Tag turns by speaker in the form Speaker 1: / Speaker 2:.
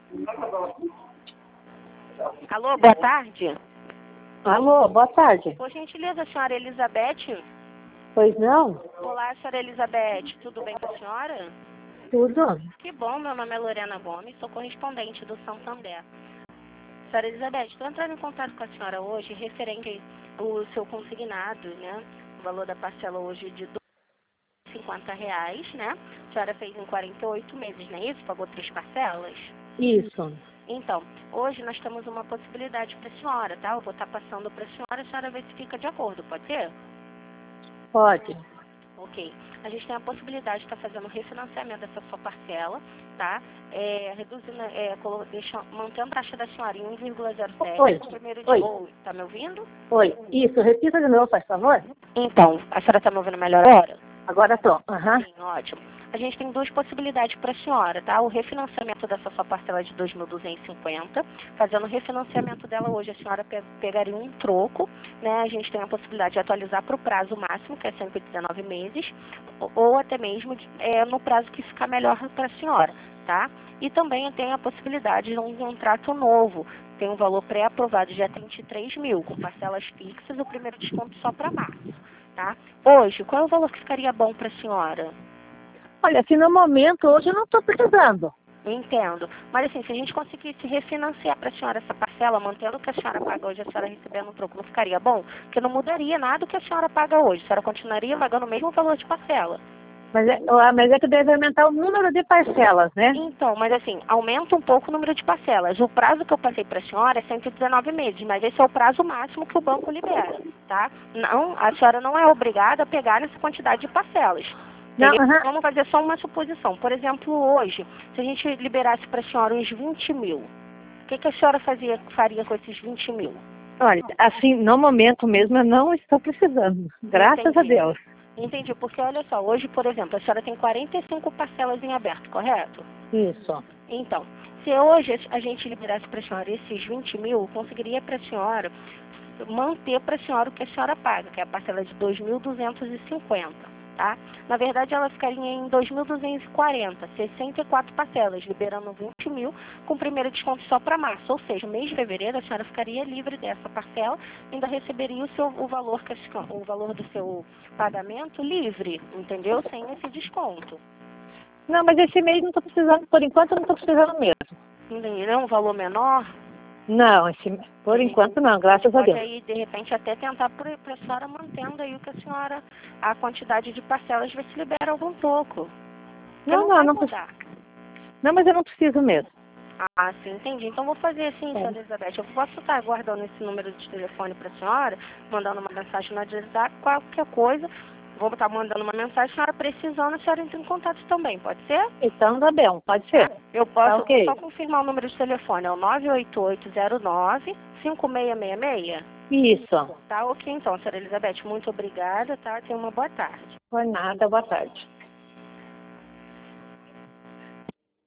Speaker 1: Alô, boa tarde.
Speaker 2: Alô, boa tarde.
Speaker 1: Por gentileza, senhora Elizabeth?
Speaker 2: Pois não?
Speaker 1: Olá, senhora Elizabeth. Tudo bem com a senhora?
Speaker 2: Tudo?
Speaker 1: Que bom, meu nome é Lorena Gomes, sou correspondente do Santander. Senhora Elizabeth, estou entrando em contato com a senhora hoje referente ao seu consignado, né? O valor da parcela hoje de R$ 50, né? A senhora fez em 48 meses, não é isso? Pagou 3 parcelas?
Speaker 2: Isso.
Speaker 1: Então, hoje nós temos uma possibilidade para a senhora, tá? Eu vou estar passando para a senhora ver se fica de acordo, pode ser?
Speaker 2: Pode.
Speaker 1: Ok. A gente tem a possibilidade de estar fazendo refinanciamento dessa sua parcela, tá? Reduzindo, mantendo a taxa da senhora em 1,07.
Speaker 2: Oi.
Speaker 1: Primeiro
Speaker 2: Oi.
Speaker 1: Oi, tá me ouvindo?
Speaker 2: Oi. Isso, repita de novo, faz favor.
Speaker 1: Então, a senhora está me ouvindo melhor agora?
Speaker 2: Agora tô. Aham.
Speaker 1: Sim, ótimo. A gente tem duas possibilidades para a senhora, tá? O refinanciamento dessa sua parcela de 2.250, fazendo o refinanciamento dela hoje, a senhora pegaria um troco, né? A gente tem a possibilidade de atualizar para o prazo máximo, que é 119 meses, ou até mesmo no prazo que ficar melhor para a senhora, tá? E também tem a possibilidade de um contrato novo, tem um valor pré-aprovado de até 23 mil, com parcelas fixas, o primeiro desconto só para março, tá? Hoje, qual é o valor que ficaria bom para a senhora?
Speaker 2: Olha, assim, no momento, hoje eu não estou precisando.
Speaker 1: Entendo. Mas assim, se a gente conseguisse refinanciar para a senhora essa parcela, mantendo o que a senhora paga hoje, a senhora recebendo um troco, não ficaria bom? Porque não mudaria nada do que a senhora paga hoje. A senhora continuaria pagando o mesmo valor de parcela.
Speaker 2: Mas é que deve aumentar o número de parcelas, né?
Speaker 1: Então, mas assim, aumenta um pouco o número de parcelas. O prazo que eu passei para a senhora é 119 meses, mas esse é o prazo máximo que o banco libera, tá? Não, a senhora não é obrigada a pegar nessa quantidade de parcelas.
Speaker 2: Não,
Speaker 1: Vamos fazer só uma suposição. Por exemplo, hoje, se a gente liberasse para a senhora uns 20 mil, o que a senhora faria com esses 20 mil?
Speaker 2: Olha, assim, no momento mesmo eu não estou precisando. Graças a Deus.
Speaker 1: Entendi, porque olha só, hoje, por exemplo, a senhora tem 45 parcelas em aberto, correto?
Speaker 2: Isso.
Speaker 1: Então, se hoje a gente liberasse para a senhora esses 20 mil, conseguiria para a senhora manter para a senhora o que a senhora paga, que é a parcela de 2.250, tá? Na verdade, ela ficaria em 2.240, 64 parcelas, liberando 20 mil, com o primeiro desconto só para março. Ou seja, no mês de fevereiro, a senhora ficaria livre dessa parcela, ainda receberia o valor, o valor do seu pagamento livre, entendeu? Sem esse desconto.
Speaker 2: Não, mas esse mês não estou precisando, por enquanto eu não estou precisando mesmo.
Speaker 1: Não é um valor menor?
Speaker 2: Não, por enquanto não, graças a Deus.
Speaker 1: Pode aí, de repente, até tentar para a senhora mantendo aí o que a senhora, a quantidade de parcelas, ver se libera algum pouco.
Speaker 2: Não preciso. Não, mas eu não preciso mesmo.
Speaker 1: Ah, sim, entendi. Então vou fazer assim, senhora Elizabeth. Eu posso estar aguardando esse número de telefone para a senhora, mandando uma mensagem no WhatsApp, qualquer coisa. Vou estar mandando uma mensagem, a senhora precisando, a senhora entra em contato também, pode ser?
Speaker 2: Então tá bem, pode ser.
Speaker 1: Eu posso
Speaker 2: okay.
Speaker 1: só confirmar o número de telefone, é o 98809-5666?
Speaker 2: Isso.
Speaker 1: Tá ok então, senhora Elizabeth, muito obrigada, tá? Tenha uma boa tarde.
Speaker 2: Por nada, boa tarde.